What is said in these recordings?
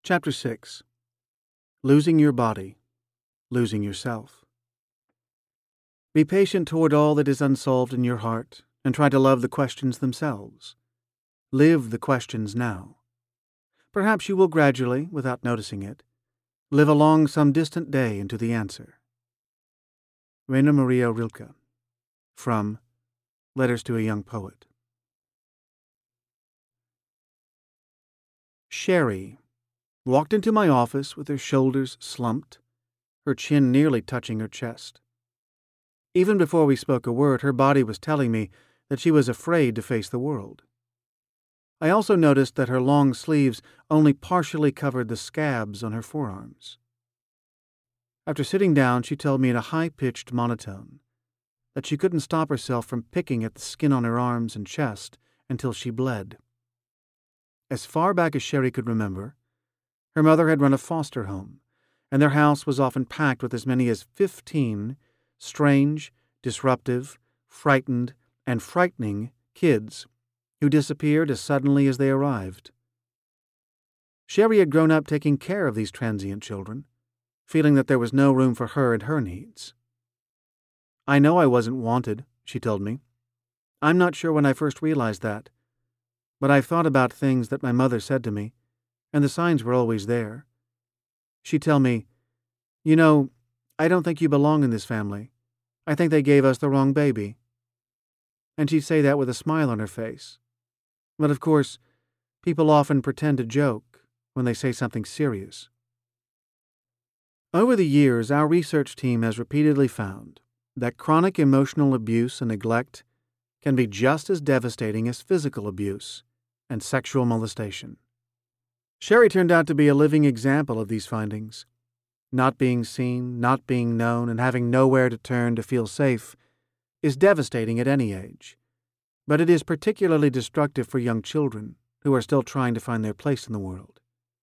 Chapter 6. Losing Your Body, Losing Yourself. Be patient toward all that is unsolved in your heart, and try to love the questions themselves. Live the questions now. Perhaps you will gradually, without noticing it, live along some distant day into the answer. Rainer Maria Rilke. From Letters to a Young Poet. Sherry walked into my office with her shoulders slumped, her chin nearly touching her chest. Even before we spoke a word, her body was telling me that she was afraid to face the world. I also noticed that her long sleeves only partially covered the scabs on her forearms. After sitting down, she told me in a high-pitched monotone that she couldn't stop herself from picking at the skin on her arms and chest until she bled. As far back as Sherry could remember, her mother had run a foster home, and their house was often packed with as many as 15 strange, disruptive, frightened, and frightening kids who disappeared as suddenly as they arrived. Sherry had grown up taking care of these transient children, feeling that there was no room for her and her needs. "I know I wasn't wanted," she told me. "I'm not sure when I first realized that, but I've thought about things that my mother said to me, and the signs were always there. She'd tell me, 'You know, I don't think you belong in this family. I think they gave us the wrong baby.' And she'd say that with a smile on her face. But of course, people often pretend to joke when they say something serious." Over the years, our research team has repeatedly found that chronic emotional abuse and neglect can be just as devastating as physical abuse and sexual molestation. Sherry turned out to be a living example of these findings. Not being seen, not being known, and having nowhere to turn to feel safe is devastating at any age, but it is particularly destructive for young children who are still trying to find their place in the world.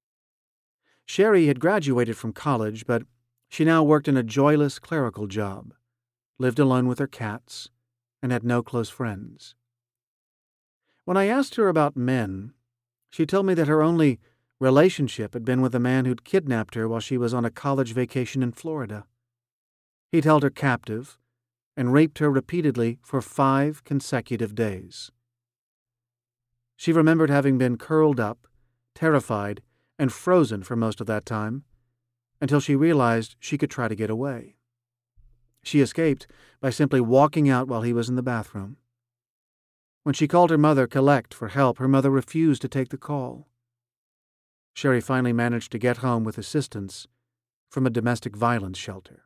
Sherry had graduated from college, but she now worked in a joyless clerical job, lived alone with her cats, and had no close friends. When I asked her about men, she told me that her only relationship had been with a man who'd kidnapped her while she was on a college vacation in Florida. He'd held her captive and raped her repeatedly for 5 consecutive days. She remembered having been curled up, terrified, and frozen for most of that time, until she realized she could try to get away. She escaped by simply walking out while he was in the bathroom. When she called her mother, Colette, for help, her mother refused to take the call. Sherry finally managed to get home with assistance from a domestic violence shelter.